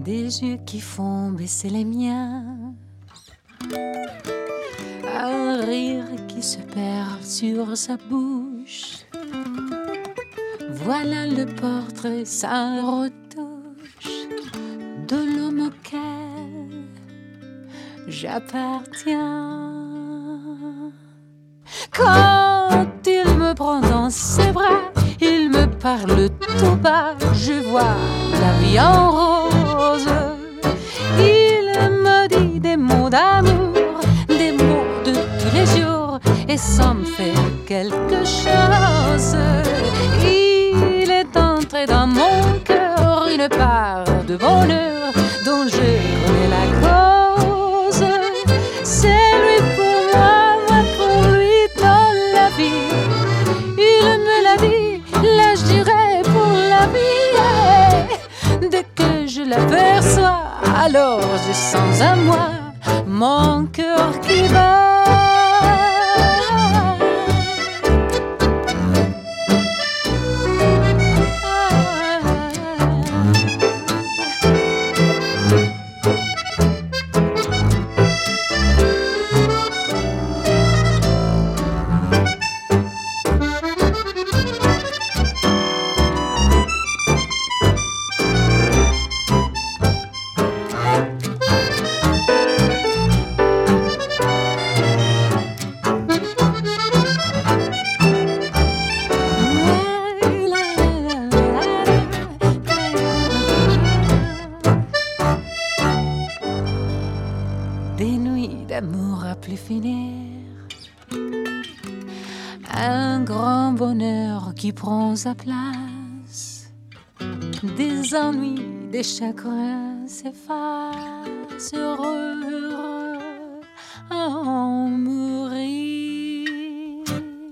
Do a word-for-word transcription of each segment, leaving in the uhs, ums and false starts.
des yeux qui font baisser les miens, un rire qui se perd sur sa bouche. Voilà le portrait sans retouche de l'homme auquel j'appartiens. Quand il me prend dans ses bras, il me parle tout bas, je vois la vie en rose. Il me dit des mots d'amour, des mots de tous les jours, et ça me fait quelque chose. Il est entré dans mon cœur une part de bonheur dont je connais la cause. C'est lui pour moi, moi pour lui dans la vie. Il me l'a dit, là je dirais pour la vie. Dès que je l'aperçois, alors je sens à moi mon cœur qui bat. Des nuits d'amour à plus finir, un grand bonheur qui prend sa place. Des ennuis, des chagrins s'effacent, heureux, heureux à en mourir.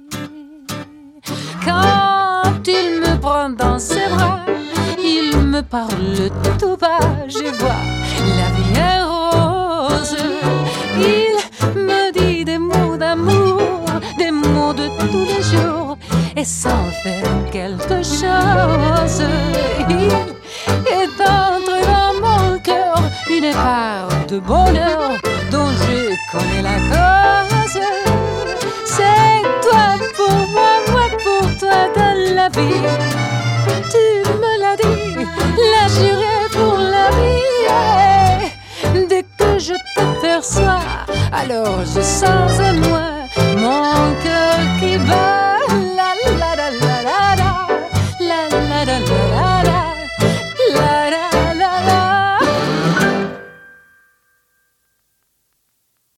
Quand il me prend dans ses bras, il me parle tout bas, je vois la vie est rose. Il me dit des mots d'amour, des mots de tous les jours, et ça en fait quelque chose. Il est entré dans mon cœur une part de bonheur dont je connais la cause. C'est toi pour moi, moi pour toi dans la vie. Tu me l'as dit, là j'irai pour la vie. Dès que je t'aperçois, alors je sens en moi